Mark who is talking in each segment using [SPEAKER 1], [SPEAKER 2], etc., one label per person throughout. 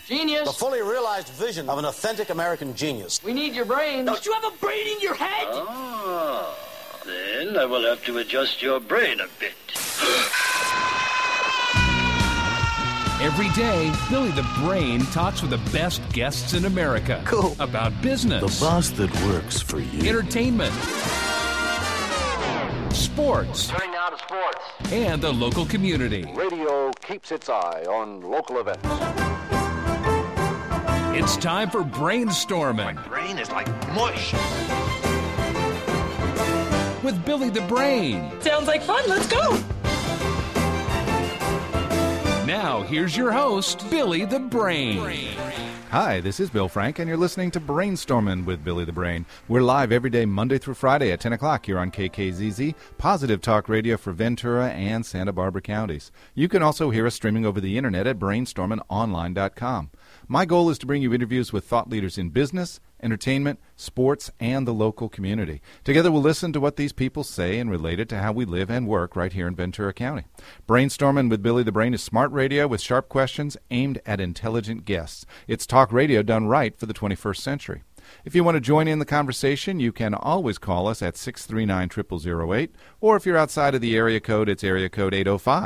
[SPEAKER 1] Genius.
[SPEAKER 2] The fully realized vision of an authentic American genius.
[SPEAKER 1] We need your brain.
[SPEAKER 3] Don't you have a brain in your head?
[SPEAKER 4] Ah, then I will have to adjust your brain a bit.
[SPEAKER 5] Every day, Billy the Brain talks with the best guests in America.
[SPEAKER 6] Cool.
[SPEAKER 5] About business.
[SPEAKER 6] The boss that works for you.
[SPEAKER 5] Entertainment. Sports.
[SPEAKER 7] Turning now to sports.
[SPEAKER 5] And the local community.
[SPEAKER 7] Radio keeps its eye on local events.
[SPEAKER 5] It's time for Brainstorming.
[SPEAKER 8] My brain is like mush.
[SPEAKER 5] With Billy the Brain.
[SPEAKER 3] Sounds like fun. Let's go.
[SPEAKER 5] Now, here's your host, Billy the Brain.
[SPEAKER 9] Hi, this is Bill Frank, and you're listening to Brainstorming with Billy the Brain. We're live every day, Monday through Friday at 10 o'clock here on KKZZ, Positive Talk Radio for Ventura and Santa Barbara counties. You can also hear us streaming over the internet at brainstormingonline.com. My goal is to bring you interviews with thought leaders in business, entertainment, sports, and the local community. Together we'll listen to what these people say and relate it to how we live and work right here in Ventura County. Brainstorming with Billy the Brain is smart radio with sharp questions aimed at intelligent guests. It's talk radio done right for the 21st century. If you want to join in the conversation, you can always call us at 639-0008, or if you're outside of the area code, it's area code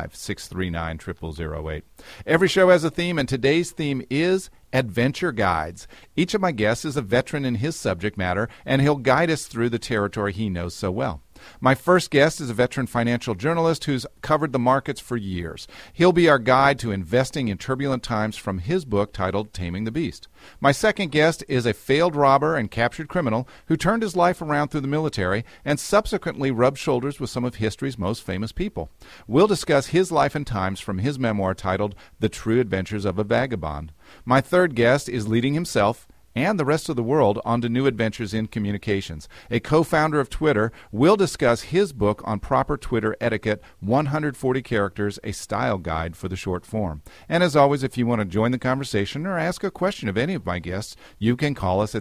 [SPEAKER 9] 805-639-0008. Every show has a theme, and today's theme is Adventure Guides. Each of my guests is a veteran in his subject matter, and he'll guide us through the territory he knows so well. My first guest is a veteran financial journalist who's covered the markets for years. He'll be our guide to investing in turbulent times from his book titled Taming the Beast. My second guest is a failed robber and captured criminal who turned his life around through the military and subsequently rubbed shoulders with some of history's most famous people. We'll discuss his life and times from his memoir titled The True Adventures of a Vagabond. My third guest is leading himself and the rest of the world onto new adventures in communications. A co-founder of Twitter will discuss his book on proper Twitter etiquette, 140 Characters, a Style Guide for the Short Form. And as always, if you want to join the conversation or ask a question of any of my guests, you can call us at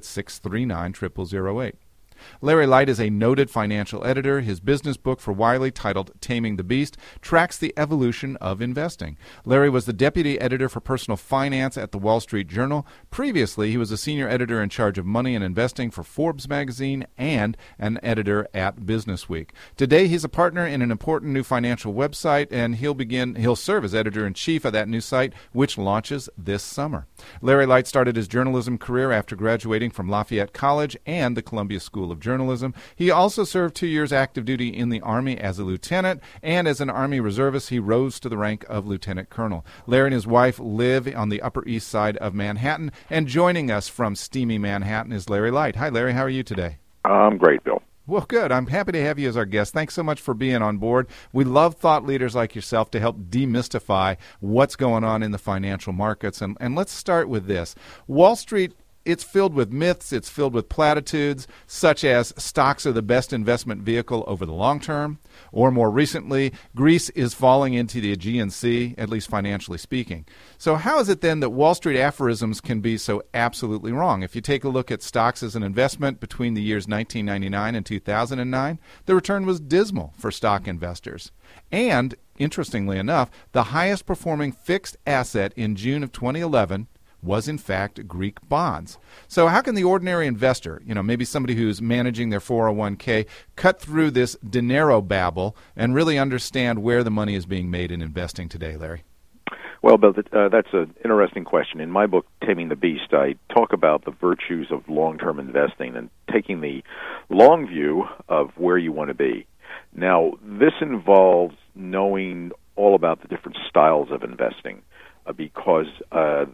[SPEAKER 9] 639-0008. Larry Light is a noted financial editor. His business book for Wiley, titled Taming the Beast, tracks the evolution of investing. Larry was the deputy editor for personal finance at the Wall Street Journal. Previously, he was a senior editor in charge of money and investing for Forbes magazine and an editor at Businessweek. Today, he's a partner in an important new financial website, and he'll serve as editor-in-chief of that new site, which launches this summer. Larry Light started his journalism career after graduating from Lafayette College and the Columbia School of Journalism. He also served 2 years active duty in the Army as a lieutenant, and as an Army reservist, he rose to the rank of lieutenant colonel. Larry and his wife live on the Upper East Side of Manhattan, and joining us from steamy Manhattan is Larry Light. Hi, Larry. How are you today?
[SPEAKER 10] I'm great, Bill.
[SPEAKER 9] Well, good. I'm happy to have you as our guest. Thanks so much for being on board. We love thought leaders like yourself to help demystify what's going on in the financial markets. And let's start with this. Wall Street, it's filled with myths, it's filled with platitudes, such as stocks are the best investment vehicle over the long term, or more recently, Greece is falling into the Aegean Sea, at least financially speaking. So how is it then that Wall Street aphorisms can be so absolutely wrong? If you take a look at stocks as an investment between the years 1999 and 2009, the return was dismal for stock investors. And, interestingly enough, the highest performing fixed asset in June of 2011 was in fact Greek bonds. So how can the ordinary investor, maybe somebody who's managing their 401k, cut through this dinero babble and really understand where the money is being made in investing today, Larry?
[SPEAKER 10] Well, Bill, that's an interesting question. In my book, Taming the Beast, I talk about the virtues of long-term investing and taking the long view of where you want to be. Now, this involves knowing all about the different styles of investing. Because as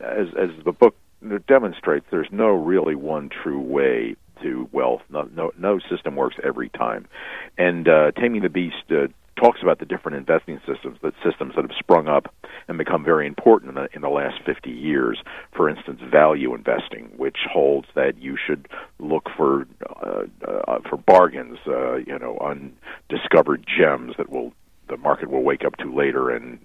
[SPEAKER 10] the book demonstrates, there's no really one true way to wealth. No system works every time. And Taming the Beast talks about the different investing systems that have sprung up and become very important in the last 50 years. For instance, value investing, which holds that you should look for bargains, undiscovered gems that the market will wake up to later and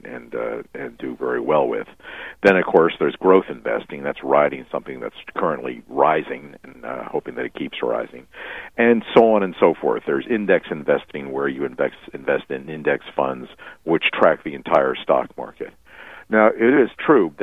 [SPEAKER 10] do very well with. Then, of course, there's growth investing. That's riding something that's currently rising and hoping that it keeps rising, and so on and so forth. There's index investing, where you invest in index funds which track the entire stock market. Now, it is true that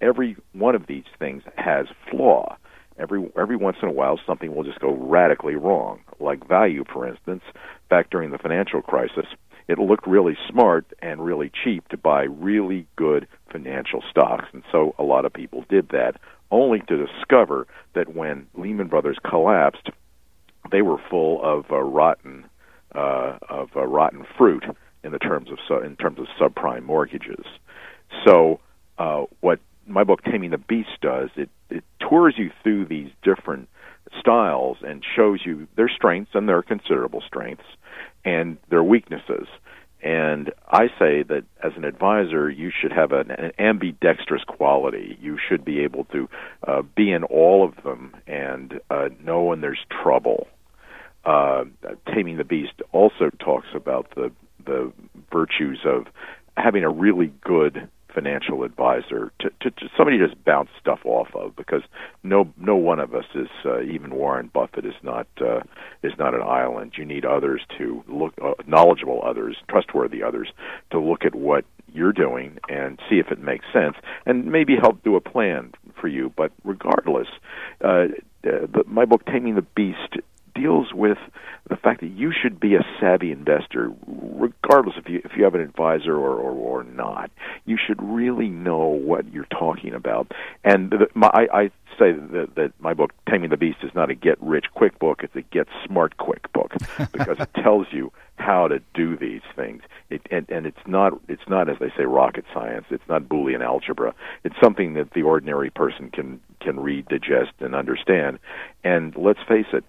[SPEAKER 10] every one of these things has flaw. Every once in a while, something will just go radically wrong. Like value, for instance, back during the financial crisis, it looked really smart and really cheap to buy really good financial stocks, and so a lot of people did that, only to discover that when Lehman Brothers collapsed, they were full of rotten fruit in terms of subprime mortgages. So what my book Taming the Beast does, it tours you through these different styles and shows you their strengths, and their considerable strengths, and their weaknesses. And I say that as an advisor, you should have an ambidextrous quality. You should be able to be in all of them and know when there's trouble. Taming the Beast also talks about the virtues of having a really good financial advisor, to somebody to just bounce stuff off of, because no one of us is, even Warren Buffett is not an island. You need others to look, knowledgeable others, trustworthy others, to look at what you're doing and see if it makes sense, and maybe help do a plan for you. But regardless, my book Taming the Beast deals with the fact that you should be a savvy investor, regardless if you have an advisor or not. You should really know what you're talking about. And I say that my book, Taming the Beast, is not a get-rich-quick book. It's a get-smart-quick book, because it tells you how to do these things. And it's not, as they say, rocket science. It's not Boolean algebra. It's something that the ordinary person can read, digest, and understand. And let's face it,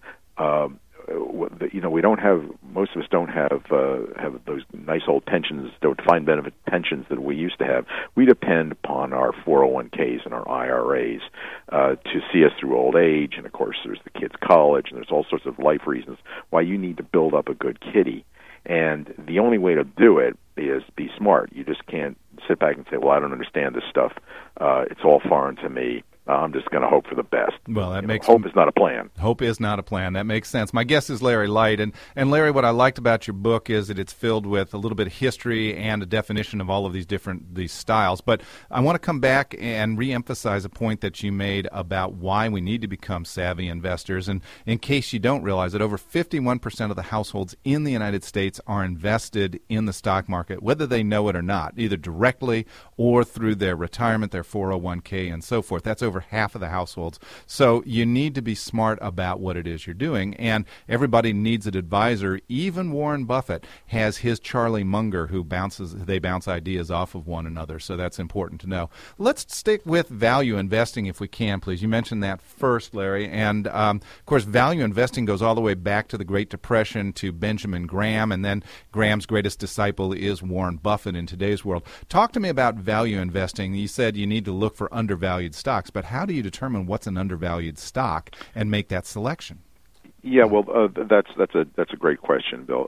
[SPEAKER 10] we don't have, most of us don't have those nice old pensions, those defined benefit pensions that we used to have. We depend upon our 401ks and our IRAs to see us through old age, and of course there's the kids' college, and there's all sorts of life reasons why you need to build up a good kitty. And the only way to do it is be smart. You just can't sit back and say, well, I don't understand this stuff. It's all foreign to me. I'm just going to hope for the best.
[SPEAKER 9] Well, that makes
[SPEAKER 10] hope is not a plan.
[SPEAKER 9] Hope is not a plan. That makes sense. My guest is Larry Light, and Larry, what I liked about your book is that it's filled with a little bit of history and a definition of all of these styles. But I want to come back and reemphasize a point that you made about why we need to become savvy investors. And in case you don't realize it, over 51% of the households in the United States are invested in the stock market, whether they know it or not, either directly or through their retirement, their 401k, and so forth. That's over half of the households. So you need to be smart about what it is you're doing, and everybody needs an advisor. Even Warren Buffett has his Charlie Munger, they bounce ideas off of one another, so that's important to know. Let's stick with value investing if we can, please. You mentioned that first, Larry, and of course value investing goes all the way back to the Great Depression, to Benjamin Graham, and then Graham's greatest disciple is Warren Buffett in today's world. Talk to me about value investing. You said you need to look for undervalued stocks, but how do you determine what's an undervalued stock and make that selection?
[SPEAKER 10] Yeah, well, that's a great question, Bill.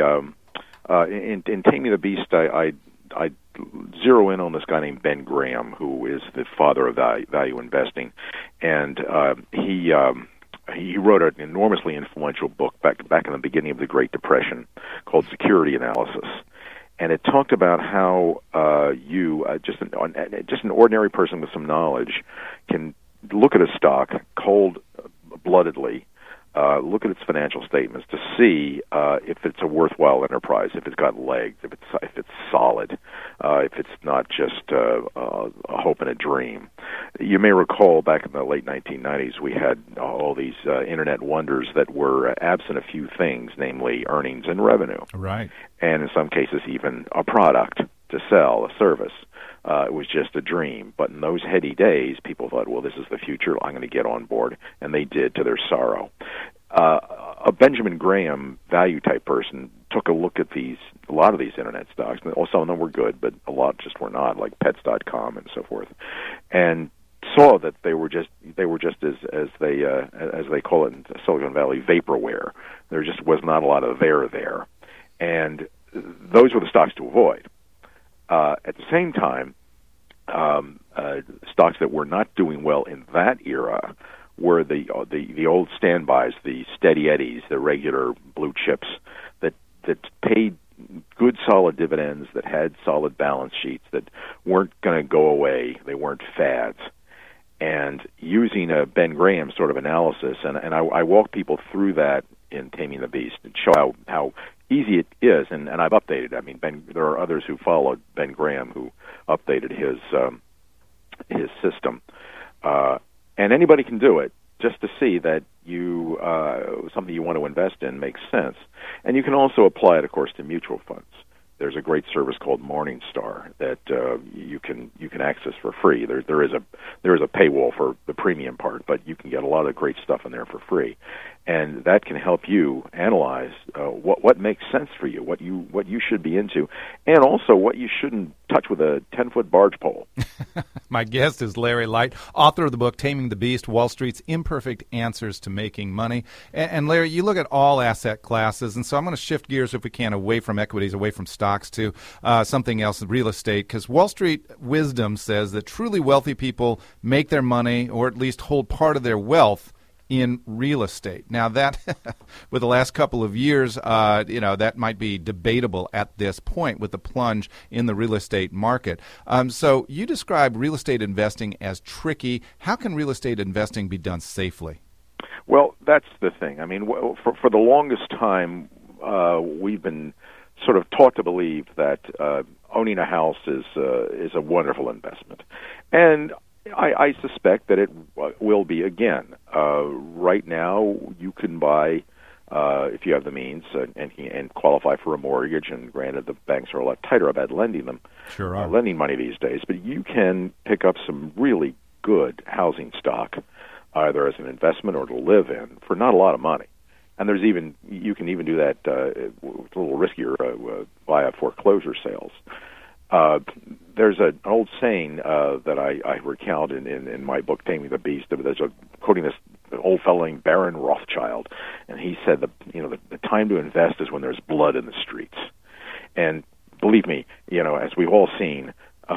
[SPEAKER 10] In Taming the Beast, I zero in on this guy named Ben Graham, who is the father of value investing, and he wrote an enormously influential book back in the beginning of the Great Depression called Security Analysis. And it talked about how just an ordinary person with some knowledge can look at a stock cold-bloodedly, look at its financial statements to see if it's a worthwhile enterprise, if it's got legs, if it's solid, if it's not just a hope and a dream. You may recall back in the late 1990s we had all these internet wonders that were absent a few things, namely earnings and revenue.
[SPEAKER 9] Right. And
[SPEAKER 10] in some cases even a product to sell, a service. It was just a dream. But in those heady days, people thought, well, this is the future. I'm going to get on board. And they did, to their sorrow. A Benjamin Graham value-type person took a look at a lot of these internet stocks. And some of them were good, but a lot just were not, like Pets.com and so forth. And saw that they were just as they call it in Silicon Valley, vaporware. There just was not a lot of there. And those were the stocks to avoid. At the same time, stocks that were not doing well in that era were the old standbys, the steady eddies, the regular blue chips that paid good, solid dividends that had solid balance sheets that weren't going to go away. They weren't fads. And using a Ben Graham sort of analysis, and I walk people through that in Taming the Beast and show how easy it is. And I've updated. I mean, there are others who followed Ben Graham who updated his system. And anybody can do it, just to see that you something you want to invest in makes sense. And you can also apply it, of course, to mutual funds. There's a great service called Morningstar that you can access for free. There is a paywall for the premium part, but you can get a lot of great stuff in there for free, and that can help you analyze what makes sense for you, what you should be into, and also what you shouldn't touch with a 10-foot barge pole.
[SPEAKER 9] My guest is Larry Light, author of the book Taming the Beast: Wall Street's Imperfect Answers to Making Money. And Larry, you look at all asset classes, and so I'm going to shift gears, if we can, away from equities, away from stocks to something else, real estate, because Wall Street wisdom says that truly wealthy people make their money, or at least hold part of their wealth, in real estate. Now that, with the last couple of years, that might be debatable at this point with the plunge in the real estate market. So you describe real estate investing as tricky. How can real estate investing be done safely?
[SPEAKER 10] Well, that's the thing. I mean, for the longest time, we've been sort of taught to believe that owning a house is a wonderful investment, and I suspect that it will be again. Right now, you can buy, if you have the means, and qualify for a mortgage. And granted, the banks are a lot tighter about lending money these days. But you can pick up some really good housing stock, either as an investment or to live in, for not a lot of money. And you can even do that a little riskier via foreclosure sales. There's an old saying that I recount in my book, Taming the Beast. There's quoting this old fellow named Baron Rothschild, and he said the time to invest is when there's blood in the streets. And believe me, as we've all seen,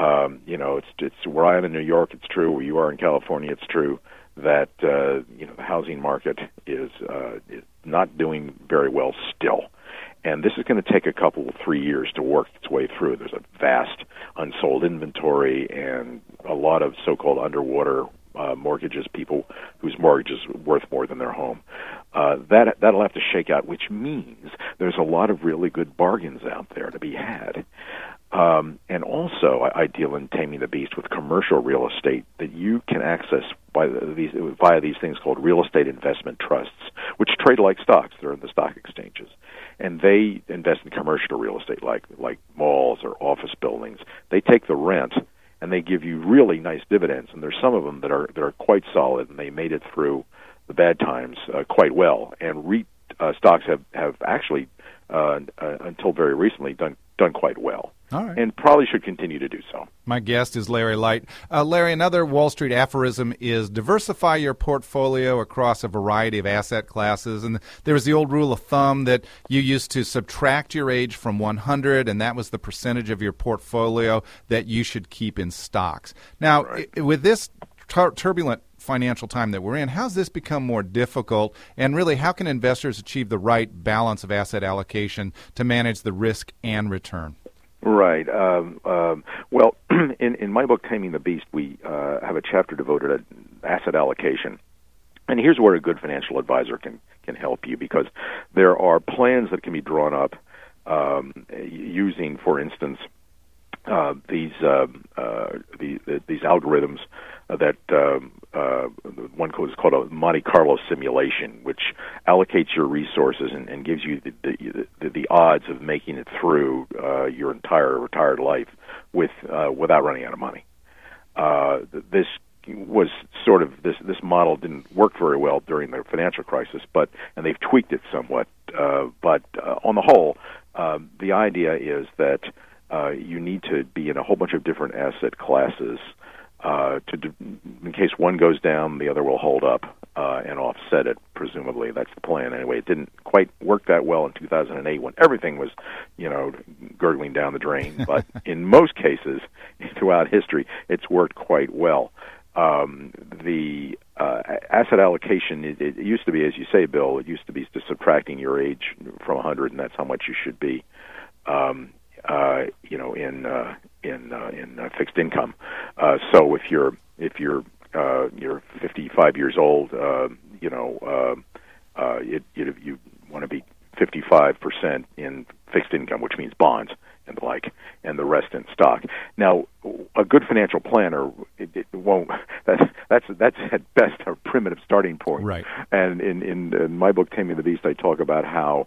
[SPEAKER 10] it's where I am in New York, it's true. Where you are in California, it's true that the housing market is not doing very well still. And this is going to take a couple, 3 years to work its way through. There's a vast unsold inventory and a lot of so-called underwater mortgages, people whose mortgage is worth more than their home. That'll have to shake out, which means there's a lot of really good bargains out there to be had. And also, I deal in Taming the Beast with commercial real estate that you can access via these things called real estate investment trusts, which trade like stocks. They're in the stock exchanges. And they invest in commercial real estate like malls or office buildings. They take the rent and they give you really nice dividends. And there's some of them that are quite solid, and they made it through the bad times quite well. And REIT stocks have actually, until very recently, done quite well.
[SPEAKER 9] All right.
[SPEAKER 10] And probably should continue to do so.
[SPEAKER 9] My guest is Larry Light. Larry, another Wall Street aphorism is diversify your portfolio across a variety of asset classes. And there was the old rule of thumb that you used to subtract your age from 100, and that was the percentage of your portfolio that you should keep in stocks. Now, with this turbulent financial time that we're in, how's this become more difficult? And really, how can investors achieve the right balance of asset allocation to manage the risk and return?
[SPEAKER 10] Right. Well, in my book, Taming the Beast, we have a chapter devoted to asset allocation. And here's where a good financial advisor can help you, because there are plans that can be drawn up using, for instance, these algorithms that one code is called a Monte Carlo simulation, which allocates your resources and gives you the odds of making it through your entire retired life without running out of money. This was sort of this model didn't work very well during the financial crisis, and they've tweaked it somewhat. But on the whole, the idea is that you need to be in a whole bunch of different asset classes in case one goes down, the other will hold up and offset it. Presumably, that's the plan. Anyway, it didn't quite work that well in 2008 when everything was, gurgling down the drain. But in most cases, throughout history, it's worked quite well. The asset allocation, it used to be, as you say, Bill, it used to be just subtracting your age from 100, and that's how much you should be in fixed income. So if you're 55 years old, you want to be 55% in fixed income, which means bonds and the like, and the rest in stock. Now, a good financial planner, it won't. That's at best a primitive starting point.
[SPEAKER 9] Right.
[SPEAKER 10] And in my book, Taming the Beast, I talk about how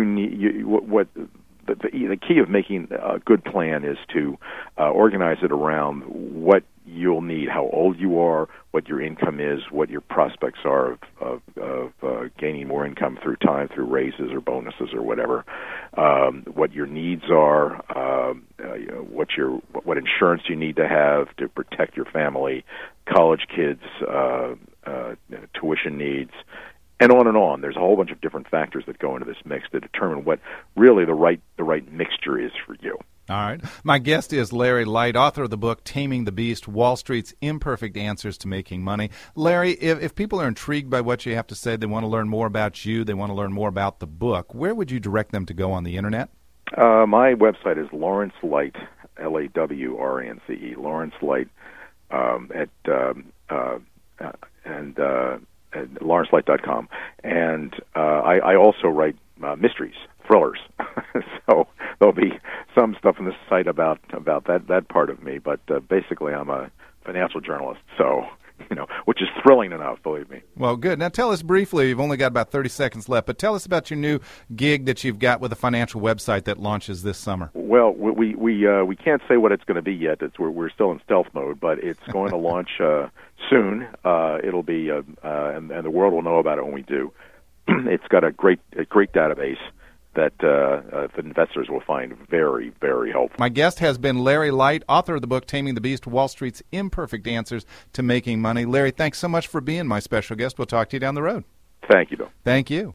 [SPEAKER 10] the key of making a good plan is to organize it around what you'll need, how old you are, what your income is, what your prospects are of gaining more income through time, through raises or bonuses or whatever, what your needs are, what insurance you need to have to protect your family, college kids, tuition needs, and on and on. There's a whole bunch of different factors that go into this mix to determine what really the right mixture is for you.
[SPEAKER 9] All right. My guest is Larry Light, author of the book Taming the Beast, Wall Street's Imperfect Answers to Making Money. Larry, if people are intrigued by what you have to say, they want to learn more about you, they want to learn more about the book, where would you direct them to go on the Internet?
[SPEAKER 10] My website is Lawrence Light, Lawrence, Lawrence Light, at lawrencelight.com. And I also write mysteries, thrillers. So there'll be some stuff on the site about that part of me, but basically I'm a financial journalist, so which is thrilling enough, believe me.
[SPEAKER 9] Well, good. Now tell us briefly, you've only got about 30 seconds left, but tell us about your new gig that you've got with a financial website that launches this summer.
[SPEAKER 10] Well, we can't say what it's going to be yet. We're still in stealth mode, but it's going to launch soon. It'll be and the world will know about it when we do. It's got a great database that the investors will find very, very helpful.
[SPEAKER 9] My guest has been Larry Light, author of the book Taming the Beast, Wall Street's Imperfect Answers to Making Money. Larry, thanks so much for being my special guest. We'll talk to you down the road.
[SPEAKER 10] Thank you, Bill.
[SPEAKER 9] Thank you.